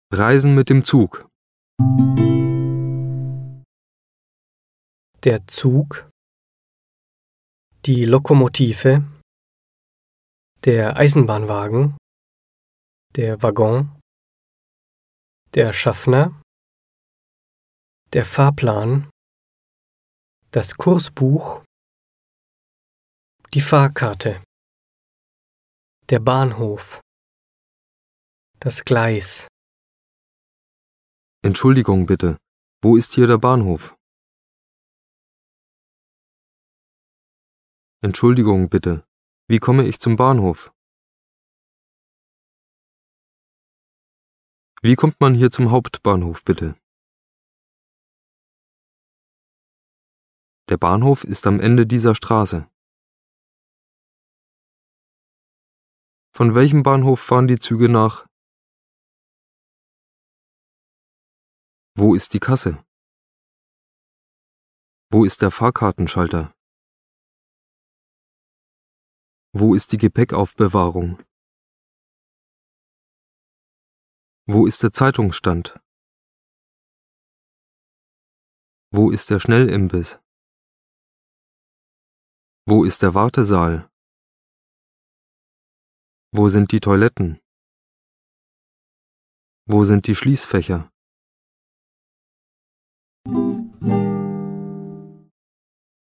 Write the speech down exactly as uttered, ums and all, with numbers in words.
Reisen mit dem Zug. Der Zug, die Lokomotive, der Eisenbahnwagen, der Waggon, der Schaffner, der Fahrplan, das Kursbuch, die Fahrkarte, der Bahnhof, das Gleis. Entschuldigung bitte, wo ist hier der Bahnhof? Entschuldigung bitte, wie komme ich zum Bahnhof? Wie kommt man hier zum Hauptbahnhof bitte? Der Bahnhof ist am Ende dieser Straße. Von welchem Bahnhof fahren die Züge nach? Wo ist die Kasse? Wo ist der Fahrkartenschalter? Wo ist die Gepäckaufbewahrung? Wo ist der Zeitungsstand? Wo ist der Schnellimbiss? Wo ist der Wartesaal? Wo sind die Toiletten? Wo sind die Schließfächer?